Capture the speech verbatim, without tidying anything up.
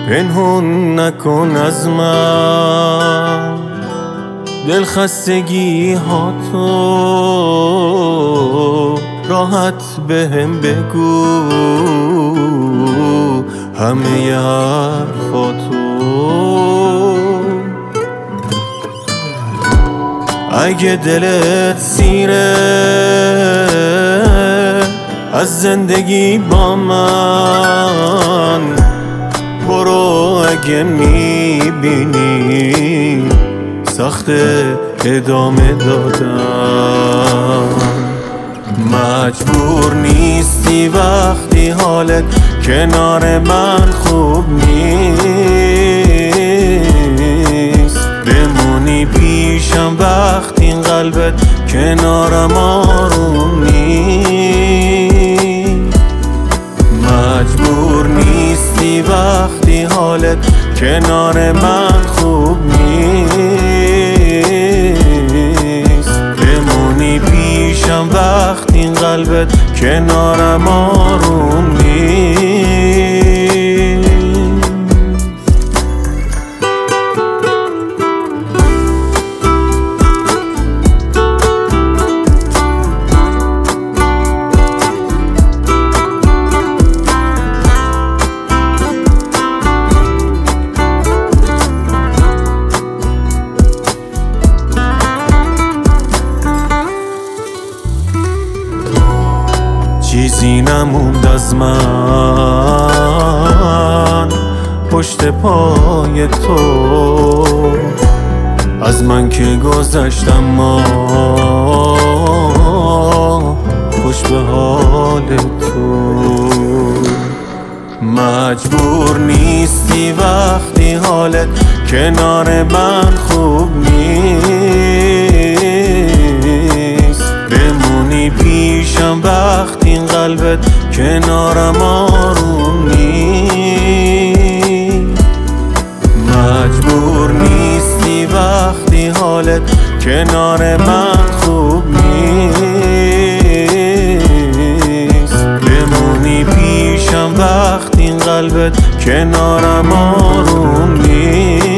پنهون نکن از من دلخستگی ها تو، راحت بهم بگو همه حرفاتو. اگه دلت سیره از زندگی با من برو، اگه میبینی سخت ادامه دادن. مجبور نیستی وقتی حالت کنار من خوب نیست بمونی پیشم وقتی این قلبت کنارم آروم نیست. مجبور نیستی وقتی حالت کنار من خوب نیست بمونی پیشم وقتی این قلبت کنارم آروم نیست. چیزی نموند از من پشت پای تو، از من که گذشتم ما خوش به حال تو. مجبور نیستی وقتی حالت کنار من خوب نیست بمونی پیشم وقتی این قلبت کنارم آروم نیست. مجبور نیستی وقتی حالت کنار من خوب نیست بمونی پیشم وقتی این قلبت کنارم آروم نیست.